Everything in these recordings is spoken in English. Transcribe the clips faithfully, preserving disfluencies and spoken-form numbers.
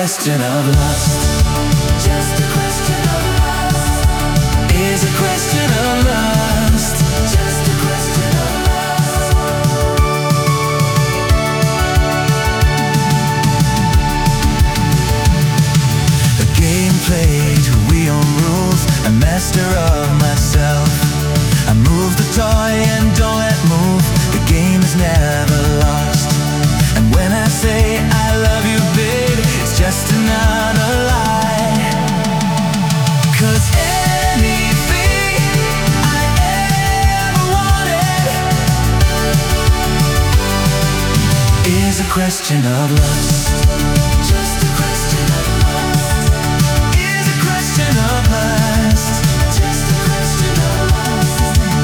question of lust. Just a question of lust. Is a question of lust. Just a question of lust. A game played, we own rules. A master of myself. I move the toy and don't let move. The game is never lost. And when I say I love you, babe, it's just another lie. 'Cause anything I ever wanted is a question of lust. Just a question of lust. Is a question of lust. Just a question of lust.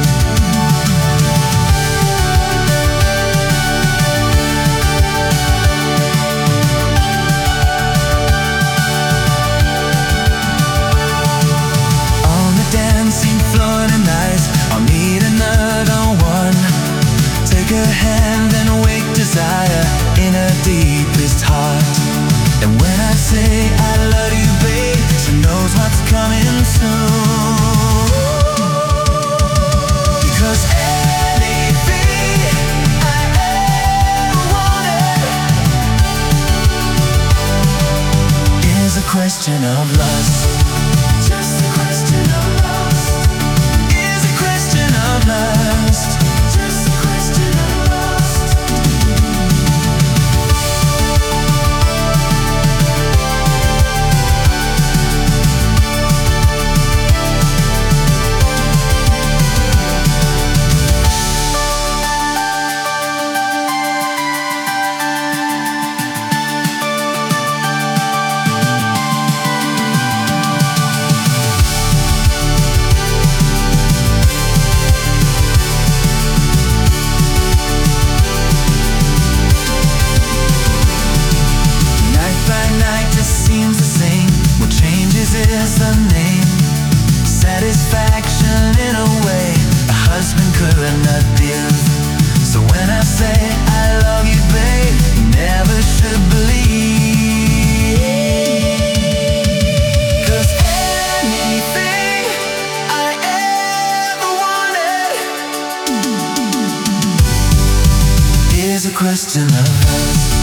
On the dancing floor tonight, I'll need another one. Take her hand and wake desire in her deepest heart. And when I say I love you, babe, she knows what's coming soon. Because anything I ever wanted is a question of lust. Just a question of lust. Is a question of lust. Just a question of lust. Is the name satisfaction in a way a husband could not give. So when I say I love you, babe, you never should believe. 'Cause anything I ever wanted is a question of lust.